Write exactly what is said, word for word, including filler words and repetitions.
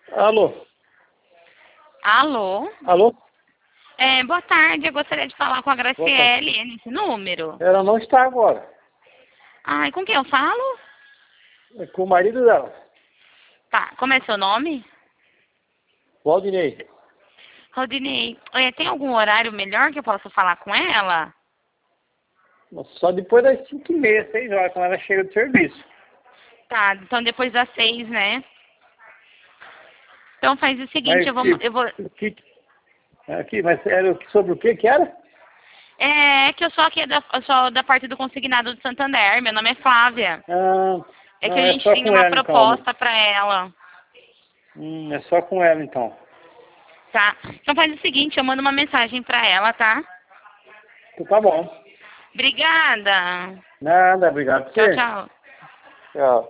Alô? Alô? Alô? É, boa tarde, eu gostaria de falar com a Graciele nesse número. Ela não está agora. Ai, com quem eu falo? É com o marido dela, Tá, como é seu nome? Valdinei. Rodinei, é, tem algum horário melhor que eu possa falar com ela? Só depois das cinco e meia, seis horas, quando ela chega do serviço. Tá, então depois das seis, né? Então faz o seguinte, Mas eu vou... que, Eu vou que, aqui, mas era o que- sobre o que que era? é que eu sou aqui da, eu sou da parte do consignado de Santander, meu nome é Flávia. Ah, É que não, a é gente só tem com uma ela então, amor. proposta pra ela, Hum, é só com ela então. tá? Então faz o seguinte, eu mando uma mensagem pra ela, tá? Então tá bom. Obrigada. Nada, obrigado por Tchau, você. tchau. Tchau.